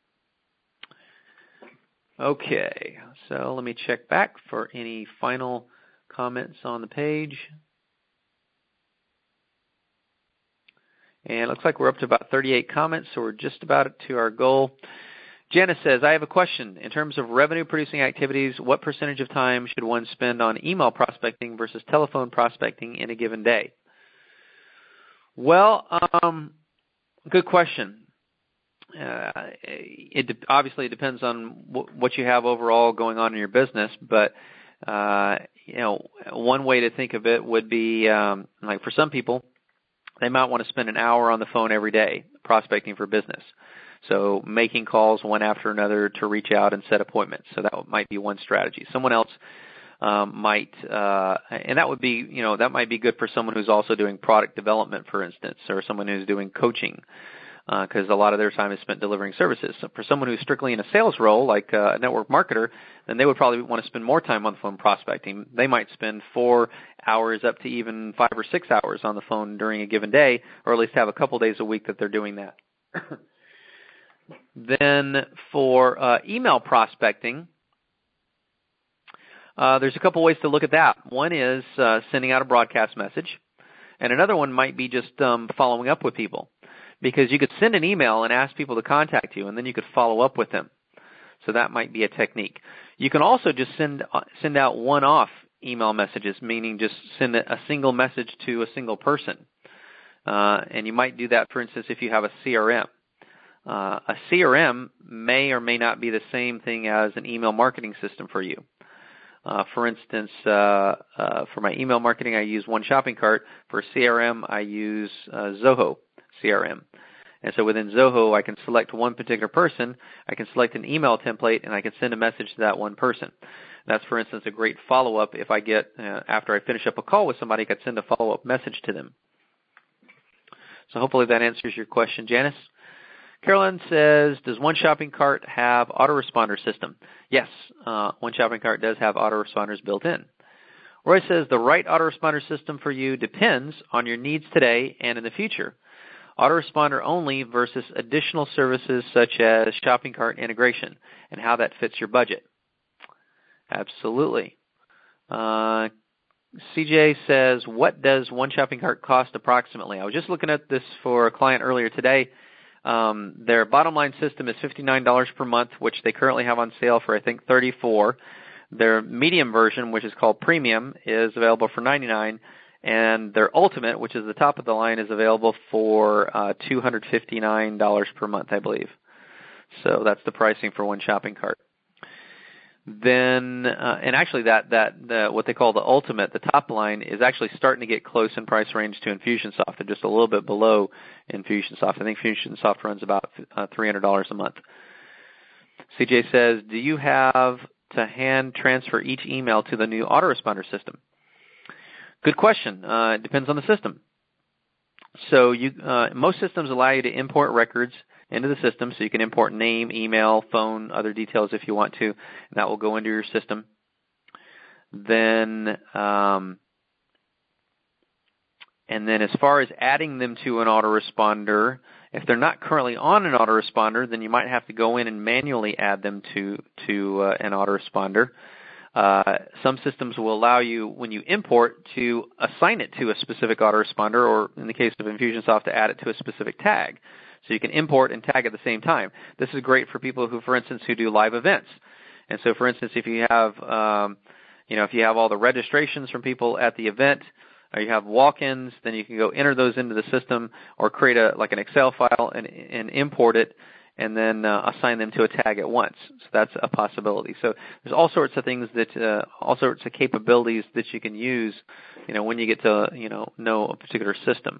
Okay, so let me check back for any final comments on the page. And it looks like we're up to about 38 comments, so we're just about to our goal. Janice says, I have a question. In terms of revenue-producing activities, what percentage of time should one spend on email prospecting versus telephone prospecting in a given day? Well, good question. Obviously it depends on what you have overall going on in your business, but one way to think of it would be like for some people, they might want to spend an hour on the phone every day prospecting for business. So making calls one after another to reach out and set appointments. So that might be one strategy. Someone else might, and that would be, that might be good for someone who's also doing product development, for instance, or someone who's doing coaching, because a lot of their time is spent delivering services. So for someone who's strictly in a sales role, like a network marketer, then they would probably want to spend more time on the phone prospecting. They might spend 4 hours up to even 5 or 6 hours on the phone during a given day, or at least have a couple days a week that they're doing that. Then for email prospecting, there's a couple ways to look at that. One is sending out a broadcast message, and another one might be just following up with people, because you could send an email and ask people to contact you, and then you could follow up with them. So that might be a technique. You can also just send out one-off email messages, meaning just send a single message to a single person. And you might do that, for instance, if you have a CRM. A CRM may or may not be the same thing as an email marketing system for you. For instance, for my email marketing, I use One Shopping Cart. For CRM, I use Zoho CRM. And so within Zoho, I can select one particular person, I can select an email template, and I can send a message to that one person. That's, for instance, a great follow-up if I get, after I finish up a call with somebody, I could send a follow-up message to them. So hopefully that answers your question, Janice. Carolyn says, does One Shopping Cart have autoresponder system? Yes, One Shopping Cart does have autoresponders built in. Roy says, the right autoresponder system for you depends on your needs today and in the future. Autoresponder only versus additional services such as shopping cart integration and how that fits your budget. Absolutely. CJ says, what does One Shopping Cart cost approximately? I was just looking at this for a client earlier today. Their bottom line system is $59 per month, which they currently have on sale for, I think, $34. Their medium version, which is called Premium, is available for $99. And their Ultimate, which is the top of the line, is available for $259 per month, I believe. So that's the pricing for One Shopping Cart. Then, and actually what they call the Ultimate, the top line, is actually starting to get close in price range to Infusionsoft. They're just a little bit below Infusionsoft. I think Infusionsoft runs about $300 a month. CJ says, do you have to hand transfer each email to the new autoresponder system? Good question. It depends on the system. So most systems allow you to import records into the system, so you can import name, email, phone, other details if you want to, and that will go into your system. Then, and then as far as adding them to an autoresponder, if they're not currently on an autoresponder, then you might have to go in and manually add them to an autoresponder. Some systems will allow you, when you import, to assign it to a specific autoresponder, or in the case of Infusionsoft, to add it to a specific tag. So you can import and tag at the same time. This is great for people who, for instance, who do live events. And so, for instance, if you have, if you have all the registrations from people at the event, or you have walk-ins, then you can go enter those into the system, or create an Excel file and import it, and then assign them to a tag at once. So that's a possibility. So there's all sorts of things all sorts of capabilities that you can use, when you get to, know a particular system.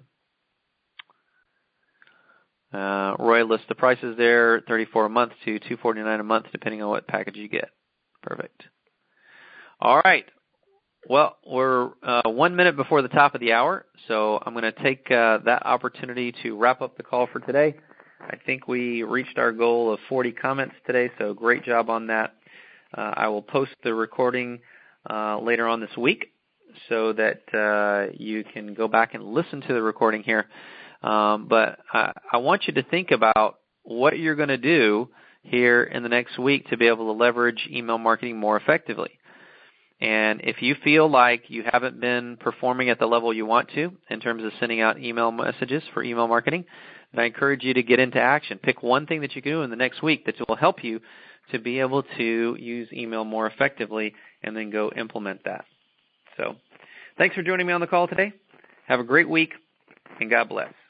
Roy lists the prices there, $34 a month to $249 a month, depending on what package you get. Perfect. All right. Well, we're 1 minute before the top of the hour, so I'm going to take that opportunity to wrap up the call for today. I think we reached our goal of 40 comments today, so great job on that. I will post the recording later on this week so that you can go back and listen to the recording here. But I want you to think about what you're going to do here in the next week to be able to leverage email marketing more effectively. And if you feel like you haven't been performing at the level you want to in terms of sending out email messages for email marketing, then I encourage you to get into action. Pick one thing that you can do in the next week that will help you to be able to use email more effectively, and then go implement that. So thanks for joining me on the call today. Have a great week, and God bless.